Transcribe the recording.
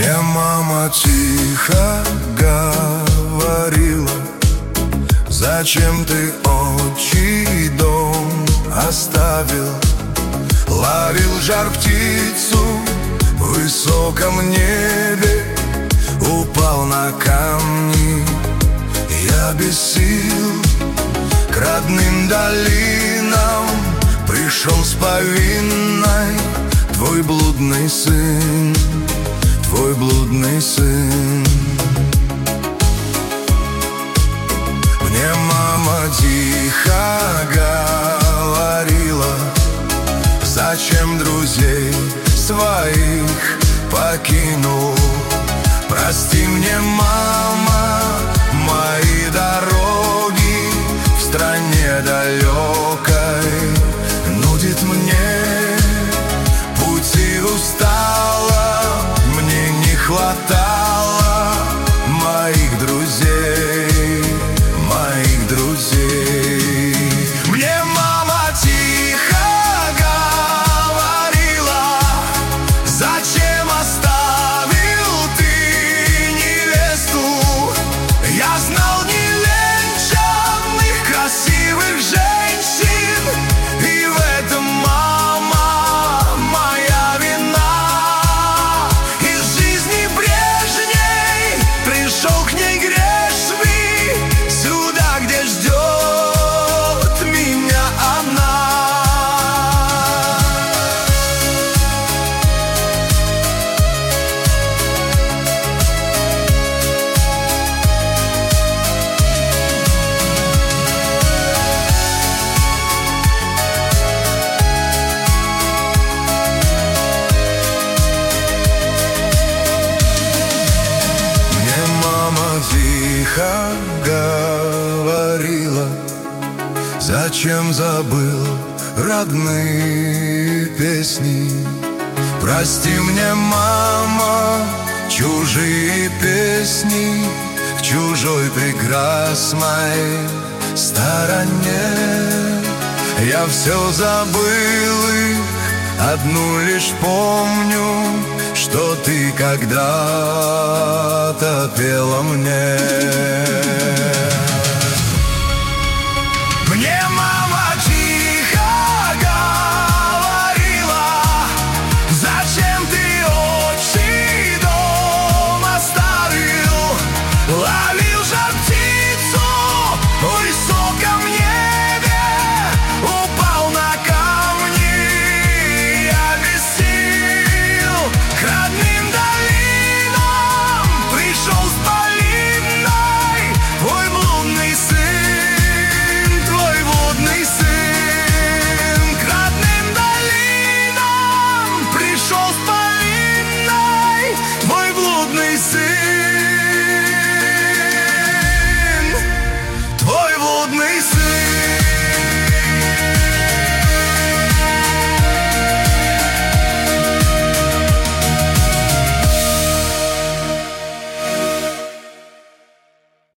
Мне мама тихо говорила: зачем ты отчий дом оставил? Ловил жар птицу в высоком небе, упал на камни. Я без сил к родным долинам пришел с повинной. Твой блудный сын, твой блудный сын. Мне мама тихо говорила: зачем друзей своих покинул? Прости мне, мама, мои дороги в стране далекой. Нудит мне путь и устала, мне не хватало моих друзей, моих друзей. Мне мама тихо говорила: зачем оставил ты невесту? Я знал невенчанных красивых женщин, и в этом, мама, моя вина. Из жизни прежней пришел к ней грешный, сюда, где ждет меня она. Мне мама тихо говорила: зачем забыл родные песни? Прости мне, мама, чужие песни в чужой прекрасной стороне. Я все забыл их, одну лишь помню, что ты когда-то пела мне. Мне мама тихо говорила: зачем ты